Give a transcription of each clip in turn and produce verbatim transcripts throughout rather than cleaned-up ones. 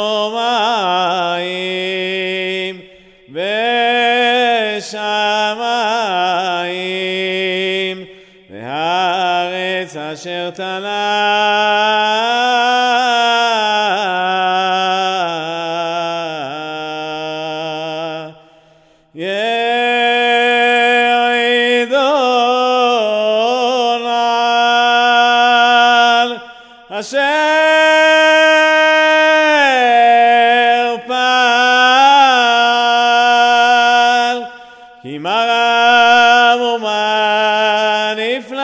בשמיים ושמיים והארץ אשר תלה ירידון על אשר פעל כי מה רב ומה נפלא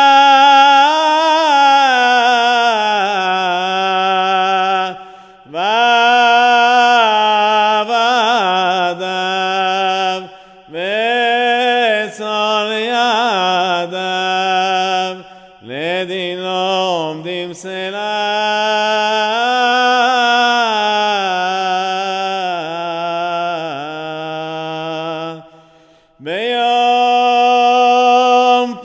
ועבדיו וצאן ידיו לדין לא עומדים סלה ביום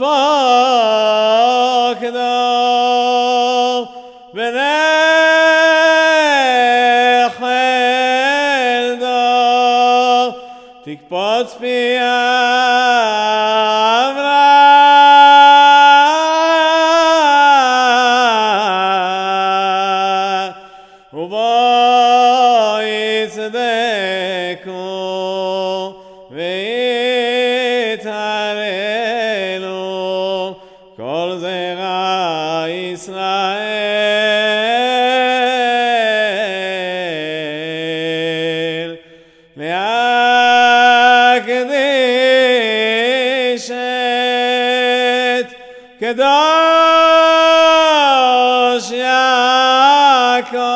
פקדו ונחלדו תקפוץ פי אברהם ובו יצדקו ויתהללו כל זרע ישראל להקדיש את קדוש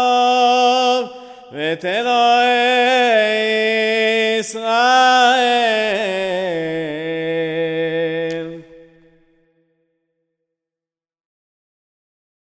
יעקב ואת אלוהי ישראל